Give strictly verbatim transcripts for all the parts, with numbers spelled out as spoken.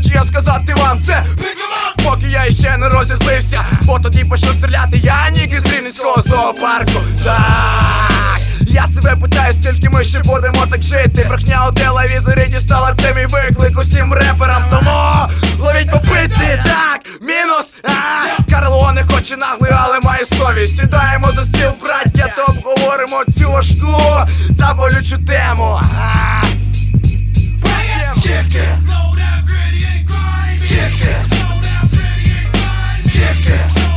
хочу я сказати вам це, поки я іще не розізлився, бо тоді почну стріляти я ніки з Рівненського зоопарку. Так, я себе питаю, скільки ми ще будемо так жити. Брехня у телевізорі дістала, це мій виклик усім реперам. Тому ловіть по пиці, так, мінус. А, Карло не хоче наглою, але має совість. Сідаємо за стіл, браття, то обговоримо цю важку та болючу тему. А, Сітки, сітки, сітки,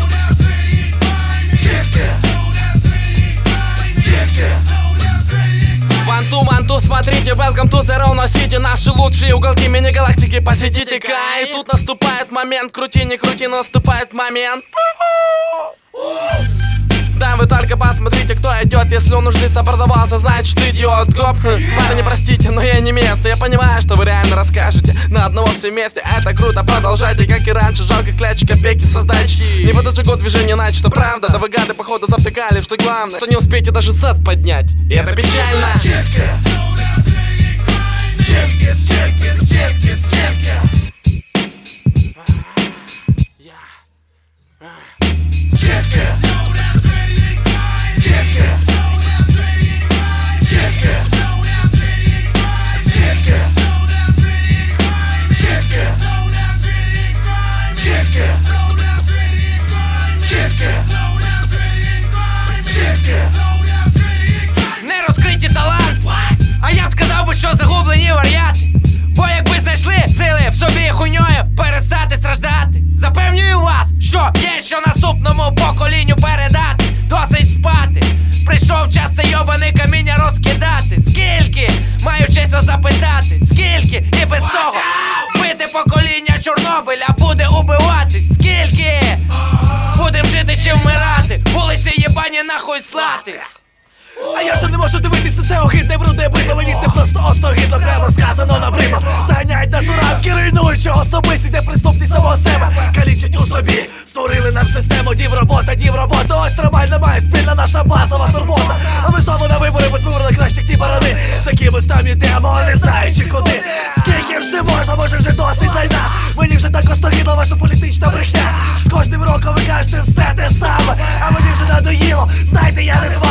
сітки, сітки. Ванту, манту, смотрите, welcome to the Ровно City. Наши лучшие уголки мини-галактики, посетите-ка. И тут наступает момент, крути, не крути, наступает момент. Да, вы только посмотрите, кто идет. Если он уже здесь образовался, значит идиот. Гоп, парни, простите, но я не место. Я понимаю, что вы реально расскажете на одного все вместе. Это круто, продолжайте, как и раньше. Жалко клячи, копейки создать. Не в этот же год движение начать, что правда. Да вы гады, походу, завтыкали, что главное, что не успеете даже зад поднять. И это печально. Сетки, сетки, сетки, сетки, сетки. Сетки. Не розкриті талант, а я б сказав би, що загублені варіати. Бо якби знайшли сили в собі хуйньою перестати страждати. Запевнюю вас, що є що наступному поколінню передати. Досить спати, прийшов час це йобане каміння розкидати. Скільки, маю честь вас запитати, скільки і без того вбите покоління Чорнобиля буде убивати. Скільки будем жити чи вмирати, вулиці єбані нахуй слати. А я вже не можу дивитися, це огидне брудне бидло. Мені це просто остогидно, прямо сказано набридло. Заганяють нас у рамки, руйнуючи особистість, де приступність самого себе калічать у собі. Створили нам систему, дів робота, дів робота. Ось трамвай немає, спільна наша базова турбота. А ми знову на вибори, без вибору краще ті барани. З такими ж там ідемо, не знаючи куди. Скільки ж не можна, може вже досить лайна. Мені вже так остогидла ваша політична брехня. З кожним роком ви кажете все те саме, а мені вже надоїло, знаєте, я не з